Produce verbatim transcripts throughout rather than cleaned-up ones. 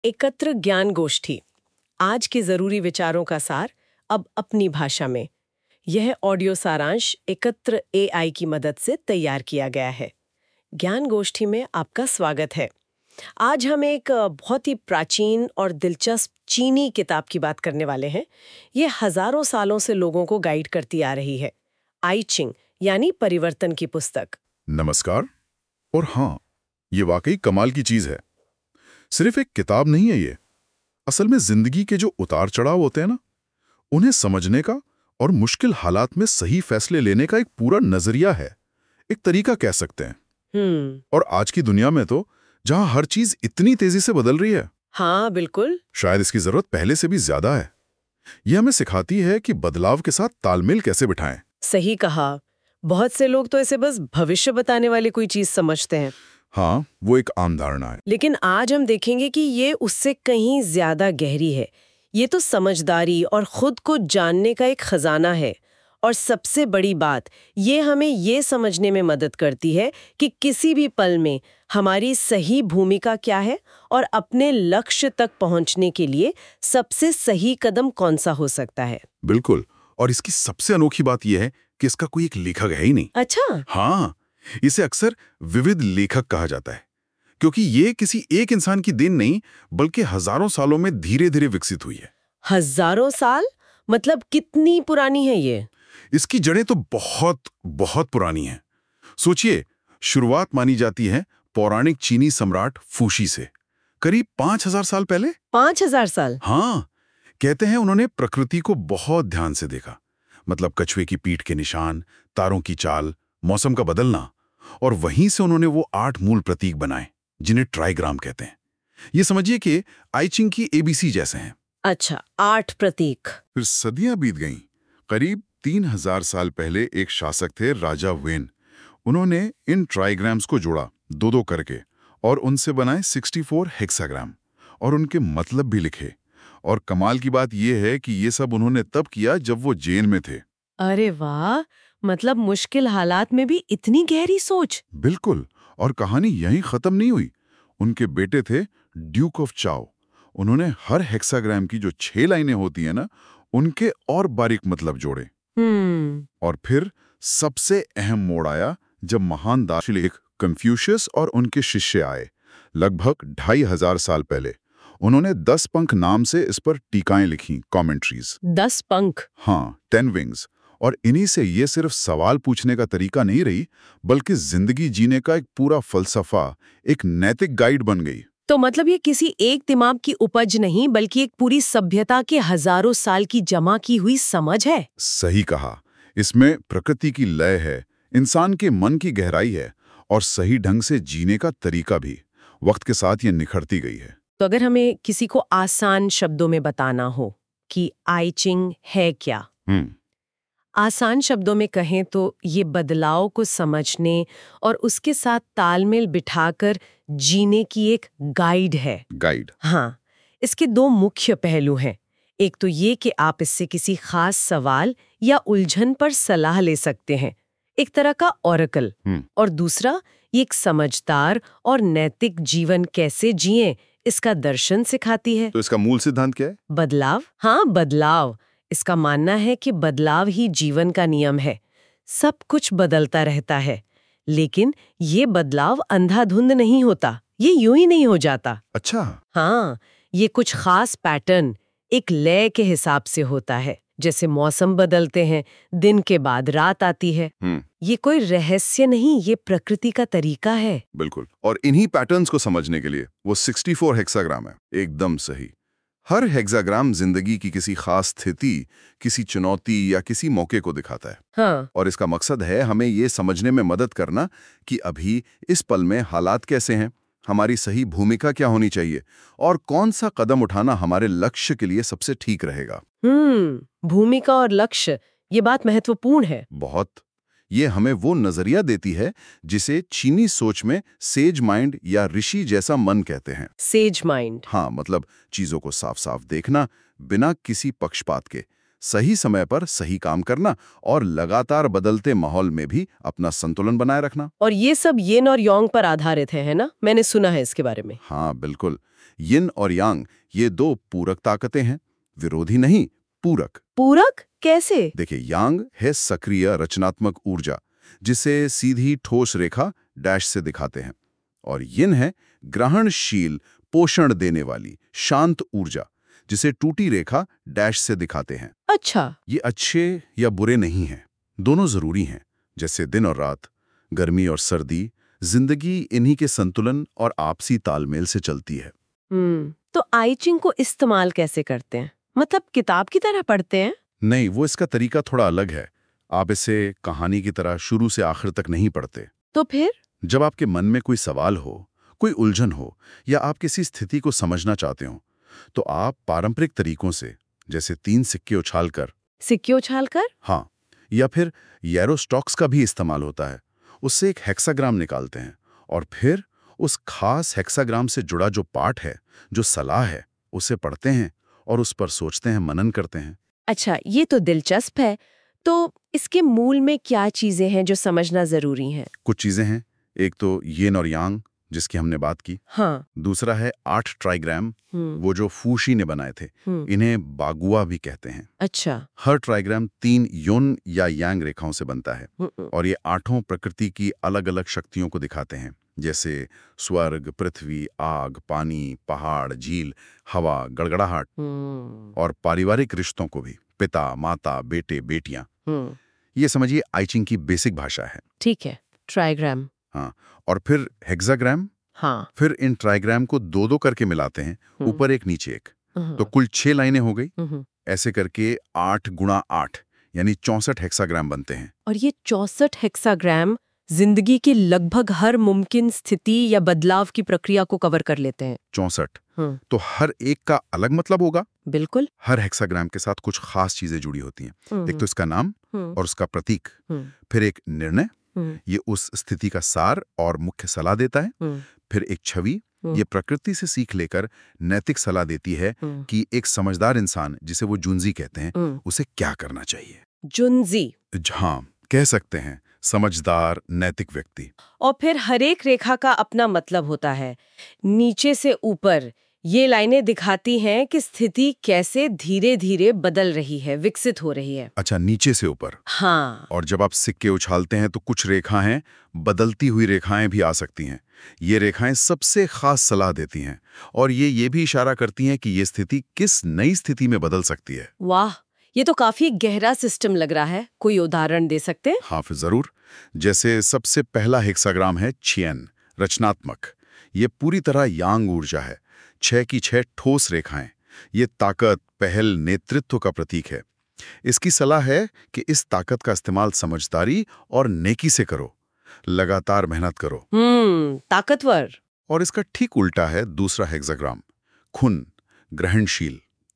एकत्र ज्ञान गोष्ठी, आज के जरूरी विचारों का सार अब अपनी भाषा में। यह ऑडियो सारांश एकत्र एआई की मदद से तैयार किया गया है। ज्ञान गोष्ठी में आपका स्वागत है। आज हम एक बहुत ही प्राचीन और दिलचस्प चीनी किताब की बात करने वाले हैं। ये हजारों सालों से लोगों को गाइड करती आ रही है। आई चिंग यानी परिवर्तन की पुस्तक। नमस्कार। और हाँ, ये वाकई कमाल की चीज है। सिर्फ एक किताब नहीं है ये, असल में जिंदगी के जो उतार चढ़ाव होते हैं ना, उन्हें समझने का और मुश्किल हालात में सही फैसले लेने का एक पूरा नजरिया है, एक तरीका कह सकते हैं। हम्म और आज की दुनिया में तो जहां हर चीज इतनी तेजी से बदल रही है, हाँ बिल्कुल, शायद इसकी जरूरत पहले से भी ज्यादा है। यह हमें सिखाती है कि बदलाव के साथ तालमेल कैसे बिठाएं। सही कहा। बहुत से लोग तो इसे बस भविष्य बताने वाली कोई चीज समझते हैं। हाँ, वो एक आम धारणा है। लेकिन आज हम देखेंगे कि ये उससे कहीं ज्यादा गहरी है। ये तो समझदारी और खुद को जानने का एक खजाना है। और सबसे बड़ी बात, ये हमें ये समझने में मदद करती है कि किसी भी पल में हमारी सही भूमिका क्या है और अपने लक्ष्य तक पहुंचने के लिए सबसे सही कदम कौन सा हो सकता है। बिल्कुल। और इसकी सबसे अनोखी बात यह है कि इसका कोई एक लेखक है ही नहीं। अच्छा। हाँ, इसे अक्सर विविध लेखक कहा जाता है, क्योंकि ये किसी एक इंसान की देन नहीं, बल्कि हजारों सालों में धीरे धीरे विकसित हुई है। हजारों साल? मतलब कितनी पुरानी है ये? इसकी जड़ें तो बहुत बहुत पुरानी हैं। सोचिए, शुरुआत मानी जाती है पौराणिक चीनी सम्राट फूशी से, करीब पांच हजार साल पहले। पांच हजार साल? हाँ, कहते हैं उन्होंने प्रकृति को बहुत ध्यान से देखा। मतलब कछुए की पीठ के निशान, तारों की चाल, मौसम का बदलना, और वहीं से उन्होंने वो आठ मूल प्रतीक बनाए जिन्हें ट्राइग्राम कहते हैं। ये समझिए कि आई चिंग की एबीसी जैसे हैं। अच्छा, आठ प्रतीक। फिर सदियां बीत गईं। करीब तीन हजार साल पहले एक शासक थे, राजा वेन। उन्होंने इन ट्राइग्राम्स को जोड़ा दो दो करके, और उनसे बनाए चौंसठ हेक्साग्राम, और उनके मतलब भी लिखे। और कमाल की बात यह है कि ये सब उन्होंने तब किया जब वो जेल में थे। अरे वाह, मतलब मुश्किल हालात में भी इतनी गहरी सोच। बिल्कुल। और कहानी यहीं खत्म नहीं हुई। उनके बेटे थे ड्यूक ऑफ चाओ। उन्होंने हर हेक्साग्राम की जो छह लाइनें होती है ना, उनके और बारीक मतलब जोड़े। हम्म और फिर सबसे अहम मोड़ आया जब महान दार्शनिक कन्फ्यूशियस और उनके शिष्य आए, लगभग ढाई हजार साल पहले। उन्होंने दस पंख नाम से इस पर टीकाएं लिखी, कमेंट्रीज। दस पंख? हाँ, टेन विंग्स। और इन्हीं से ये सिर्फ सवाल पूछने का तरीका नहीं रही, बल्कि जिंदगी जीने का एक पूरा फलसफा, एक नैतिक गाइड बन गई। तो मतलब ये किसी एक दिमाग की उपज नहीं, बल्कि एक पूरी सभ्यता के हजारों साल की जमा की हुई समझ है। सही कहा। इसमें प्रकृति की लय है, इंसान के मन की गहराई है, और सही ढंग से जीने का तरीका भी। वक्त के साथ ये निखरती गई है। तो अगर हमें किसी को आसान शब्दों में बताना हो कि आई चिंग है क्या, हम्म आसान शब्दों में कहें तो ये बदलाव को समझने और उसके साथ तालमेल बिठाकर जीने की एक गाइड है। गाइड। हाँ, इसके दो मुख्य पहलू हैं। एक तो ये कि आप इससे किसी खास सवाल या उलझन पर सलाह ले सकते हैं, एक तरह का ओरेकल। हम्म और दूसरा, ये एक समझदार और नैतिक जीवन कैसे जिएं, इसका दर्शन सिखाती है। तो इसका मूल सिद्धांत क्या है? बदलाव। हाँ, बदलाव। इसका मानना है कि बदलाव ही जीवन का नियम है। सब कुछ बदलता रहता है, लेकिन ये बदलाव अंधाधुंध नहीं होता, ये यूं ही नहीं हो जाता। अच्छा। हाँ, ये कुछ खास पैटर्न, एक लय के हिसाब से होता है। जैसे मौसम बदलते हैं, दिन के बाद रात आती है। हम्म ये कोई रहस्य नहीं, ये प्रकृति का तरीका है। बिल्कुल। और इन्हीं पैटर्न्स को समझने के लिए वो चौंसठ हेक्साग्राम है। एकदम सही। हर हेक्साग्राम जिंदगी की किसी खास स्थिति, किसी चुनौती या किसी मौके को दिखाता है। हाँ। और इसका मकसद है हमें ये समझने में मदद करना कि अभी इस पल में हालात कैसे हैं, हमारी सही भूमिका क्या होनी चाहिए, और कौन सा कदम उठाना हमारे लक्ष्य के लिए सबसे ठीक रहेगा। हम्म भूमिका और लक्ष्य, ये बात महत्वपूर्ण है। बहुत। ये हमें वो नजरिया देती है जिसे चीनी सोच में सेज माइंड या ऋषि जैसा मन कहते हैं। Sage mind? हाँ, मतलब चीजों को साफ साफ देखना, बिना किसी पक्षपात के, सही समय पर सही काम करना, और लगातार बदलते माहौल में भी अपना संतुलन बनाए रखना। और ये सब येन और योंग पर आधारित है, है ना? मैंने सुना है इसके बारे में। हाँ बिल्कुल। यिन और यांग ये दो पूरक ताकतें हैं, विरोधी नहीं, पूरक। पूरक कैसे? देखिए, यांग है सक्रिय रचनात्मक ऊर्जा, जिसे सीधी ठोस रेखा डैश से दिखाते हैं, और यिन है ग्रहणशील पोषण देने वाली शांत ऊर्जा, जिसे टूटी रेखा डैश से दिखाते हैं। अच्छा। ये अच्छे या बुरे नहीं हैं, दोनों जरूरी हैं। जैसे दिन और रात, गर्मी और सर्दी, जिंदगी इन्हीं के संतुलन और आपसी तालमेल से चलती है। हम्म तो आई चिंग को इस्तेमाल कैसे करते हैं? मतलब किताब की तरह पढ़ते हैं? नहीं, वो इसका तरीका थोड़ा अलग है। आप इसे कहानी की तरह शुरू से आखिर तक नहीं पढ़ते। तो फिर? जब आपके मन में कोई सवाल हो, कोई उलझन हो, या आप किसी स्थिति को समझना चाहते हो, तो आप पारंपरिक तरीकों से, जैसे तीन सिक्के उछालकर सिक्के उछालकर? हाँ, या फिर येरोस्टॉक्स का भी इस्तेमाल होता है, उससे एक हेक्साग्राम निकालते हैं, और फिर उस खास हेक्साग्राम से जुड़ा जो पाठ है, जो सलाह है, उसे पढ़ते हैं और उस पर सोचते हैं, मनन करते हैं। अच्छा, ये तो दिलचस्प है। तो इसके मूल में क्या चीजें हैं जो समझना जरूरी हैं? कुछ चीजें हैं। एक तो यिन और यांग, जिसकी हमने बात की। हाँ। दूसरा है आठ ट्राइग्राम, वो जो फूशी ने बनाए थे। इन्हें बागुआ भी कहते हैं। अच्छा। हर ट्राइग्राम तीन योन या यांग रेखाओं से बनता है, और ये आठों प्रकृति की अलग अलग शक्तियों को दिखाते हैं, जैसे स्वर्ग, पृथ्वी, आग, पानी, पहाड़, झील, हवा, गड़गड़ाहट, और पारिवारिक रिश्तों को भी, पिता, माता, बेटे, बेटियां। ये समझिए आई चिंग की बेसिक भाषा है। ठीक है, ट्राइग्राम। हाँ, और फिर हेक्साग्राम। हाँ। फिर इन ट्राइग्राम को दो दो करके मिलाते हैं, ऊपर एक नीचे एक, तो कुल छह लाइनें हो गई। ऐसे करके आठ गुणा आठ यानी चौसठ हेक्साग्राम बनते हैं। और ये चौसठ हेक्साग्राम जिंदगी की लगभग हर मुमकिन स्थिति या बदलाव की प्रक्रिया को कवर कर लेते हैं। चौसठ तो हर एक का अलग मतलब होगा। बिल्कुल। हर हेक्साग्राम के साथ कुछ खास चीजें जुड़ी होती हैं। एक तो इसका नाम और उसका प्रतीक, फिर एक निर्णय, ये उस स्थिति का सार और मुख्य सलाह देता है, फिर एक छवि, ये प्रकृति से सीख लेकर नैतिक सलाह देती है कि एक समझदार इंसान, जिसे वो जुंजी कहते हैं, उसे क्या करना चाहिए। जुंजी? हाँ, कह सकते हैं समझदार नैतिक व्यक्ति। और फिर हर एक रेखा का अपना मतलब होता है। नीचे से ऊपर ये लाइनें दिखाती हैं कि स्थिति कैसे धीरे धीरे बदल रही है, विकसित हो रही है। अच्छा, नीचे से ऊपर। हाँ। और जब आप सिक्के उछालते हैं तो कुछ रेखाएं, बदलती हुई रेखाएं भी आ सकती हैं। ये रेखाएं सबसे खास सलाह देती हैं, और ये ये भी इशारा करती हैं कि ये स्थिति किस नई स्थिति में बदल सकती है। वाह, ये तो काफी गहरा सिस्टम लग रहा है। कोई उदाहरण दे सकते हैं? हाँ, फिर जरूर। जैसे सबसे पहला हेक्साग्राम है छियन, रचनात्मक। ये पूरी तरह यांग ऊर्जा है। छह की छह ठोस रेखाएं, ये ताकत, पहल, नेतृत्व का प्रतीक है। इसकी सलाह है कि इस ताकत का इस्तेमाल समझदारी और नेकी से करो, लगातार मेहनत करो। हम्म ताकतवर। और इसका ठीक उल्टा है दूसरा हेक्साग्राम, खुन, ग्रहणशील।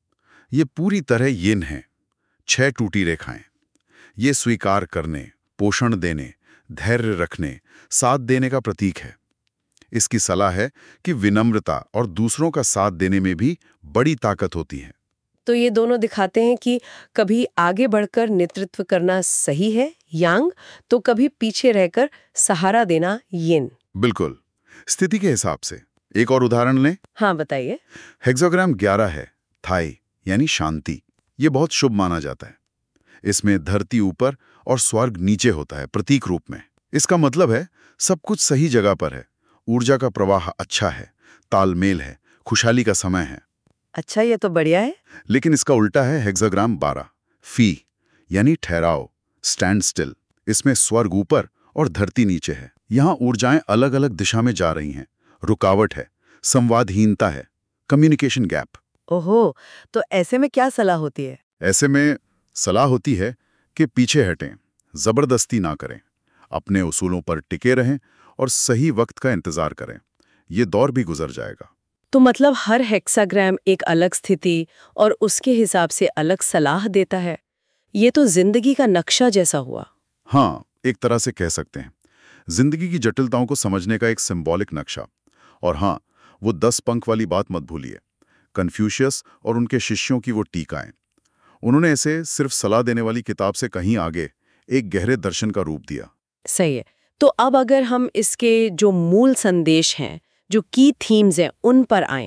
ये पूरी तरह यिन है, छह टूटी रेखाएं। ये स्वीकार करने, पोषण देने, धैर्य रखने, साथ देने का प्रतीक है। इसकी सलाह है कि विनम्रता और दूसरों का साथ देने में भी बड़ी ताकत होती है। तो ये दोनों दिखाते हैं कि कभी आगे बढ़कर नेतृत्व करना सही है यांग, तो कभी पीछे रहकर सहारा देना यिन। बिल्कुल, स्थिति के हिसाब से। एक और उदाहरण लें। हाँ, बताइए। हेक्साग्राम ग्यारह है, थाई यानी शांति। ये बहुत शुभ माना जाता है। इसमें धरती ऊपर और स्वर्ग नीचे होता है, प्रतीक रूप में। इसका मतलब है सब कुछ सही जगह पर है, ऊर्जा का प्रवाह अच्छा है, तालमेल है, खुशहाली का समय है। अच्छा, ये तो बढ़िया है। लेकिन इसका उल्टा है हेक्साग्राम बारह, फी यानी ठहराव, स्टैंड स्टिल। इसमें स्वर्ग ऊपर और धरती नीचे है। यहाँ ऊर्जाएं अलग अलग दिशा में जा रही हैं, रुकावट है, संवादहीनता है, कम्युनिकेशन गैप। ओहो, तो ऐसे में क्या सलाह होती है? ऐसे में सलाह होती है कि पीछे हटें, जबरदस्ती ना करें, अपने उसूलों पर टिके रहें और सही वक्त का इंतजार करें। ये दौर भी गुजर जाएगा। तो मतलब हर हेक्साग्राम एक अलग स्थिति और उसके हिसाब से अलग सलाह देता है। ये तो जिंदगी का नक्शा जैसा हुआ। हाँ, एक तरह से कह सकते हैं। जिंदगी की जटिलताओं को समझने का एक सिंबॉलिक नक्शा। और हाँ, वो दस पंख वाली बात मत भूलिए, कन्फ्यूशियस और उनके शिष्यों की वो टीकाएं। उन्होंने इसे सिर्फ सलाह देने वाली किताब से कहीं आगे एक गहरे दर्शन का रूप दिया। सही है। तो अब अगर हम इसके जो मूल संदेश हैं, जो की थीम्स हैं, उन पर आएं,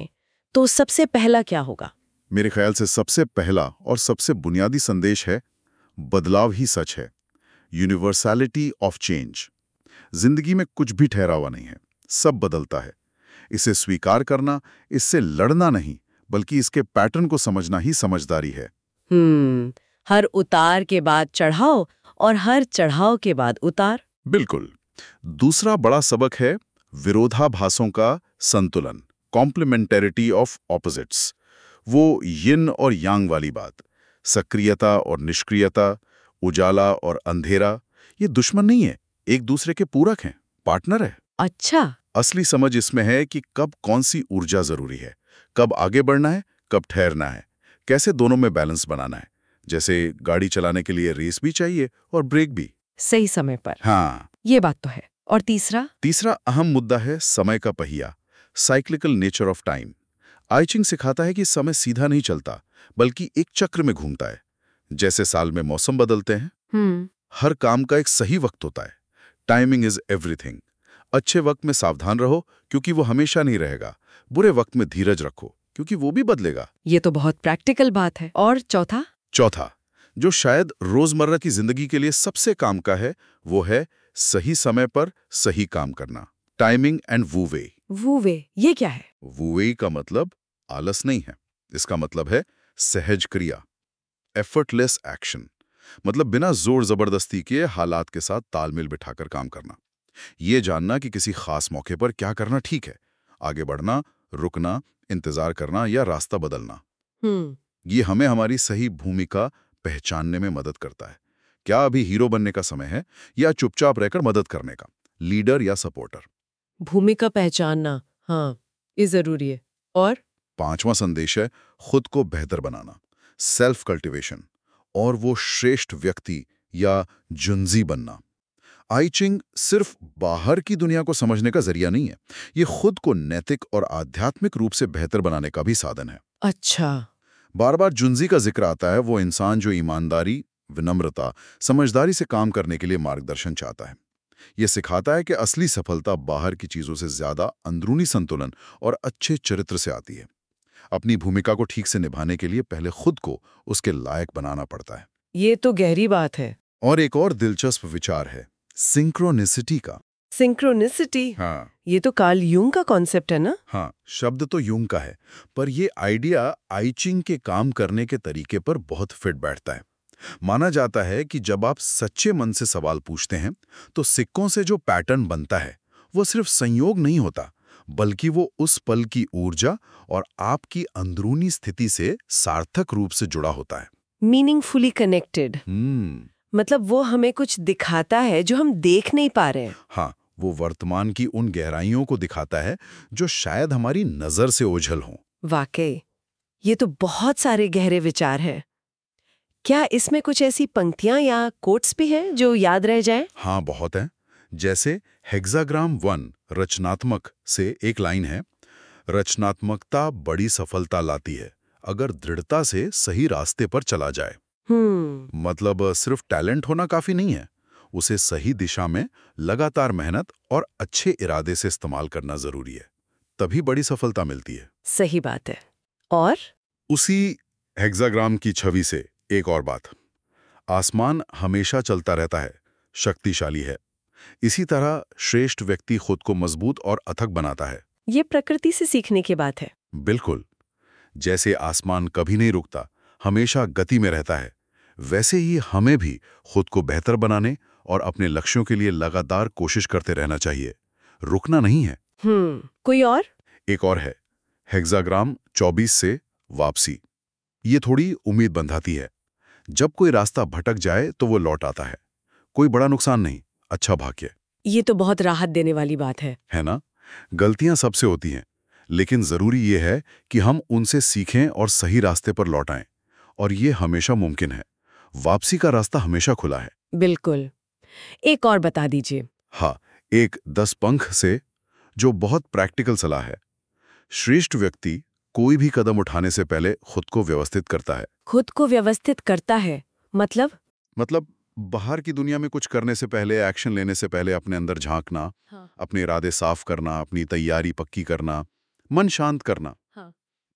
तो सबसे पहला क्या होगा? मेरे ख्याल से सबसे पहला और सबसे बुनियादी संदेश है, बदलाव ही सच है। Universality of change. जिंदगी में कुछ भी ठहरा हुआ नहीं है, सब बदलता है। इसे स्वीकार करना, इससे लड़ना नहीं, बल्कि इसके पैटर्न को समझना ही समझदारी है। हम्म हर उतार के बाद चढ़ाव और हर चढ़ाव के बाद उतार। बिल्कुल। दूसरा बड़ा सबक है विरोधाभासों का संतुलन, कॉम्प्लीमेंटेरिटी ऑफ ऑपोजिट्स। वो यिन और यांग वाली बात, सक्रियता और निष्क्रियता, उजाला और अंधेरा, ये दुश्मन नहीं है, एक दूसरे के पूरक हैं, पार्टनर है। अच्छा। असली समझ इसमें है कि कब कौन सी ऊर्जा जरूरी है, कब आगे बढ़ना है, कब ठहरना है, कैसे दोनों में बैलेंस बनाना है। जैसे गाड़ी चलाने के लिए रेस भी चाहिए और ब्रेक भी, सही समय पर। हाँ। ये बात तो है। और तीसरा? तीसरा अहम मुद्दा है समय का पहिया, cyclical nature of time. I Ching सिखाता है कि समय सीधा नहीं चलता, बल्कि एक चक्र में घूमता है। जैसे साल में मौसम बदलते हैं, हम्म हर काम का एक सही वक्त होता है। Timing is everything. अच्छे वक्त में सावधान रहो, क्योंकि वो हमेशा नहीं रहेगा। बुरे वक्त में धीरज रखो, क्योंकि वो भी बदलेगा। ये तो बहुत प्रैक्टिकल बात है। और चौथा? चौथा, जो शायद रोजमर्रा की जिंदगी के लिए सबसे काम का है, वो है सही समय पर सही काम करना। Timing and wu wei. वो वे ये क्या है? वू वे का मतलब आलस नहीं है, इसका मतलब है सहज क्रिया, एफर्टलेस एक्शन। मतलब बिना जोर जबरदस्ती के हालात के साथ तालमेल बिठाकर काम करना। ये जानना कि किसी खास मौके पर क्या करना ठीक है, आगे बढ़ना, रुकना, इंतजार करना या रास्ता बदलना। हम्म ये हमें हमारी सही भूमिका पहचानने में मदद करता है। क्या अभी हीरो बनने का समय है या चुपचाप रहकर मदद करने का, लीडर या सपोर्टर। भूमिका पहचानना, हाँ, ये जरूरी है। और पांचवा संदेश है खुद को बेहतर बनाना, सेल्फ कल्टीवेशन, और वो श्रेष्ठ व्यक्ति या जुंजी बनना। आई चिंग सिर्फ बाहर की दुनिया को समझने का जरिया नहीं है, ये खुद को नैतिक और आध्यात्मिक रूप से बेहतर बनाने का भी साधन है। अच्छा। बार बार जुंजी का जिक्र आता है, वो इंसान जो ईमानदारी, विनम्रता, समझदारी से काम करने के लिए मार्गदर्शन चाहता है। ये सिखाता है कि असली सफलता बाहर की चीजों से ज्यादा अंदरूनी संतुलन और अच्छे चरित्र से आती है। अपनी भूमिका को ठीक से निभाने के लिए पहले खुद को उसके लायक बनाना पड़ता है। ये तो गहरी बात है। और एक और दिलचस्प विचार है सिंक्रोनिसिटी का। सिंक्रोनिसिटी, हाँ ये तो कार्ल यूंग का कॉन्सेप्ट है ना? हाँ, शब्द तो यूंग का है, पर ये आइडिया आई चिंग के काम करने के तरीके पर बहुत फिट बैठता है। माना जाता है कि जब आप सच्चे मन से सवाल पूछते हैं, तो सिक्कों से जो पैटर्न बनता है, वो सिर्फ संयोग नहीं होता, बल्कि वो उस पल की ऊर्जा और आपकी अंदरूनी स्थिति से सार्थक रूप से जुड़ा होता है। Meaningfully connected. हम्म मतलब वो हमें कुछ दिखाता है जो हम देख नहीं पा रहे हैं। हाँ, वो वर्तमान की उन गहराइयों को दिखाता है जो शायद हमारी नजर से ओझल हों। वाकई, ये तो बहुत सारे गहरे विचार हैं। क्या इसमें कुछ ऐसी पंक्तियां या कोट्स भी हैं जो याद रह जाएं? हाँ, बहुत है। जैसे हेक्साग्राम वन रचनात्मक से एक लाइन है, रचनात्मकता बड़ी सफलता लाती है अगर दृढ़ता से सही रास्ते पर चला जाए। हम्म मतलब सिर्फ टैलेंट होना काफी नहीं है, उसे सही दिशा में लगातार मेहनत और अच्छे इरादे से इस्तेमाल करना जरूरी है, तभी बड़ी सफलता मिलती है। सही बात है। और उसी हेक्साग्राम की छवि से एक और बात, आसमान हमेशा चलता रहता है, शक्तिशाली है। इसी तरह श्रेष्ठ व्यक्ति खुद को मजबूत और अथक बनाता है। ये प्रकृति से सीखने की बात है। बिल्कुल। जैसे आसमान कभी नहीं रुकता, हमेशा गति में रहता है, वैसे ही हमें भी खुद को बेहतर बनाने और अपने लक्ष्यों के लिए लगातार कोशिश करते रहना चाहिए, रुकना नहीं है। हम्म कोई और? एक और है हेक्साग्राम चौबीस से वापसी। ये थोड़ी उम्मीद बंधाती है। जब कोई रास्ता भटक जाए तो वो लौट आता है, कोई बड़ा नुकसान नहीं, अच्छा भाग्य। ये तो बहुत राहत देने वाली बात है। है ना? गलतियां सबसे होती हैं, लेकिन जरूरी ये है कि हम उनसे सीखें और सही रास्ते पर लौट आएं, और ये हमेशा मुमकिन है। वापसी का रास्ता हमेशा खुला है। बिल्कुल। एक और बता दीजिए। हाँ, एक दस पंख से, जो बहुत प्रैक्टिकल सलाह है। श्रेष्ठ व्यक्ति कोई भी कदम उठाने से पहले खुद को व्यवस्थित करता है। खुद को व्यवस्थित करता है मतलब? मतलब बाहर की दुनिया में कुछ करने से पहले, एक्शन लेने से पहले अपने अंदर झांकना, हाँ। अपने इरादे साफ करना, अपनी तैयारी पक्की करना, मन शांत करना। हाँ।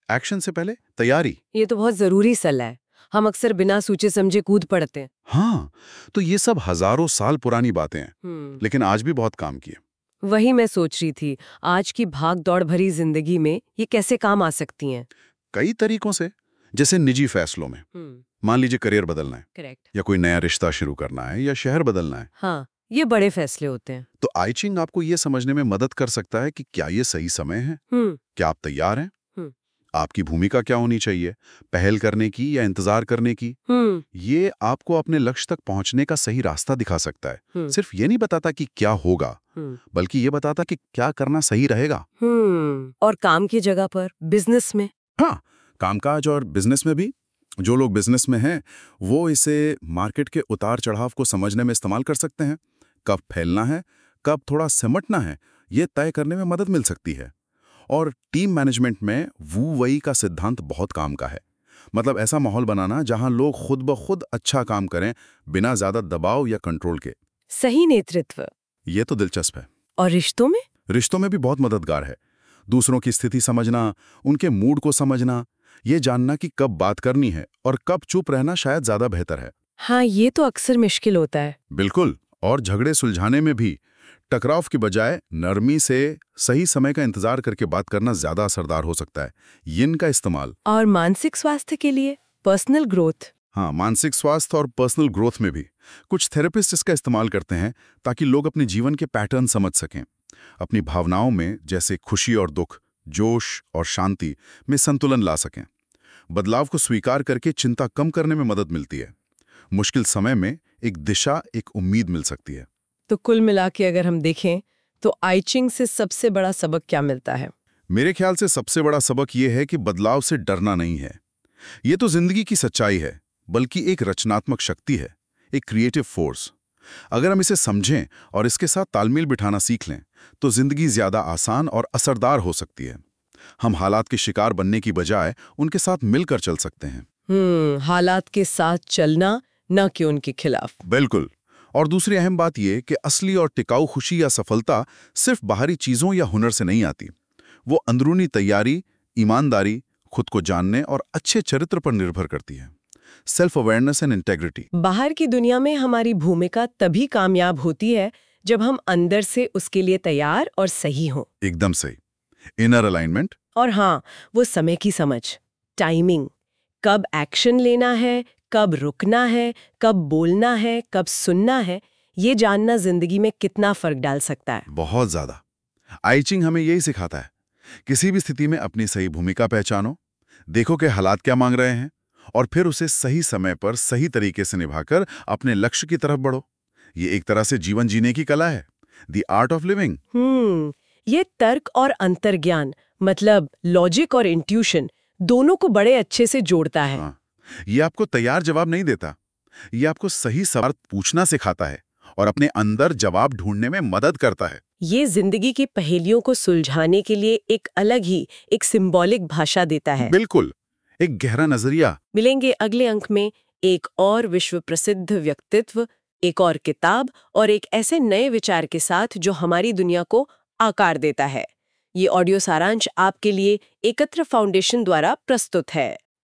एक्शन से पहले तैयारी। ये तो बहुत जरूरी सलाह है। हम अक्सर बिना सोचे समझे कूद पड़ते हैं। हाँ, तो ये सब हजारों साल पुरानी बातें हैं, हम्म, लेकिन आज भी बहुत काम की है। वही मैं सोच रही थी, आज की भाग दौड़ भरी जिंदगी में ये कैसे काम आ सकती हैं? कई तरीकों से, जैसे निजी फैसलों में। हम्म, मान लीजिए करियर बदलना है, करेक्ट। या कोई नया रिश्ता शुरू करना है, या शहर बदलना है, हाँ, ये बड़े फैसले होते हैं। तो आई चिंग आपको ये समझने में मदद कर सकता है कि क्या ये सही समय है, हम्म, क्या आप तैयार हैं, हम्म, आपकी भूमिका क्या होनी चाहिए, पहल करने की या इंतजार करने की। हम्म, ये आपको अपने लक्ष्य तक पहुंचने का सही रास्ता दिखा सकता है। हम्म, सिर्फ ये नहीं बताता कि क्या होगा, हम्म, बल्कि ये बताता कि क्या करना सही रहेगा। हम्म। और काम की जगह पर, बिजनेस में? हाँ, कामकाज और बिजनेस में भी। जो लोग बिजनेस में हैं वो इसे मार्केट के उतार चढ़ाव को समझने में इस्तेमाल कर सकते हैं। कब फैलना है, कब थोड़ा सिमटना है, ये तय करने में मदद मिल सकती है। और टीम मैनेजमेंट में वू वई का सिद्धांत बहुत काम का है। मतलब ऐसा माहौल बनाना जहां लोग खुद ब खुद अच्छा काम करें, बिना ज्यादा दबाव या कंट्रोल के। सही नेतृत्व। ये तो दिलचस्प है। और रिश्तों में? रिश्तों में भी बहुत मददगार है। दूसरों की स्थिति समझना, उनके मूड को समझना, ये जानना कि कब बात करनी है और कब चुप रहना शायद ज्यादा बेहतर है। हाँ, ये तो अक्सर मुश्किल होता है। बिल्कुल। और झगड़े सुलझाने में भी टकराव की बजाय नरमी से सही समय का इंतजार करके बात करना ज्यादा असरदार हो सकता है। यिन का इस्तेमाल। और मानसिक स्वास्थ्य के लिए पर्सनल ग्रोथ? हाँ, मानसिक स्वास्थ्य और पर्सनल ग्रोथ में भी कुछ थेरेपिस्ट इसका इस्तेमाल करते हैं ताकि लोग अपने जीवन के पैटर्न समझ सकें, अपनी भावनाओं में जैसे खुशी और दुख, जोश और शांति में संतुलन ला सकें। बदलाव को स्वीकार करके चिंता कम करने में मदद मिलती है। मुश्किल समय में एक दिशा, एक उम्मीद मिल सकती है। तो कुल मिला के अगर हम देखें तो आई चिंग से सबसे बड़ा सबक क्या मिलता है? मेरे ख्याल से सबसे बड़ा सबक यह है कि बदलाव से डरना नहीं है। ये तो जिंदगी की सच्चाई है, बल्कि एक रचनात्मक शक्ति है, एक क्रिएटिव फोर्स। अगर हम इसे समझें और इसके साथ तालमेल बिठाना सीख लें तो जिंदगी ज्यादा आसान और असरदार हो सकती है। हम हालात के शिकार बनने की बजाय उनके साथ मिलकर चल सकते हैं। हम्म, हालात के साथ चलना, न कि उनके खिलाफ। बिल्कुल। और दूसरी अहम बात यह कि असली और टिकाऊ खुशी या सफलता सिर्फ बाहरी चीजों या हुनर से नहीं आती। वो अंदरूनी तैयारी, ईमानदारी, खुद को जानने और अच्छे चरित्र पर निर्भर करती है। Self awareness and integrity. बाहर की दुनिया में हमारी भूमिका तभी कामयाब होती है जब हम अंदर से उसके लिए तैयार और सही हों। एकदम सही। Inner alignment. और हाँ, वो समय की समझ, टाइमिंग, कब एक्शन लेना है, कब रुकना है, कब बोलना है, कब सुनना है, ये जानना जिंदगी में कितना फर्क डाल सकता है। बहुत ज्यादा। आई चिंग हमें यही सिखाता है। किसी भी स्थिति में अपनी सही भूमिका पहचानो, देखो कि हालात क्या मांग रहे हैं, और फिर उसे सही समय पर सही तरीके से निभाकर अपने लक्ष्य की तरफ बढ़ो। ये एक तरह से जीवन जीने की कला है, द आर्ट ऑफ लिविंग। हम्म, ये तर्क और अंतर्ज्ञान, मतलब लॉजिक और इंट्यूशन, दोनों को बड़े अच्छे से जोड़ता है। हाँ, ये आपको तैयार जवाब नहीं देता, ये आपको सही सवाल पूछना सिखाता है और अपने अंदर जवाब ढूंढने में मदद करता है। ये जिंदगी की पहेलियों को सुलझाने के लिए एक अलग ही, एक सिंबॉलिक भाषा देता है। बिल्कुल, एक गहरा नजरिया। मिलेंगे अगले अंक में एक और विश्व प्रसिद्ध व्यक्तित्व, एक और किताब और एक ऐसे नए विचार के साथ जो हमारी दुनिया को आकार देता है। ये ऑडियो सारांश आपके लिए एकत्र फाउंडेशन द्वारा प्रस्तुत है।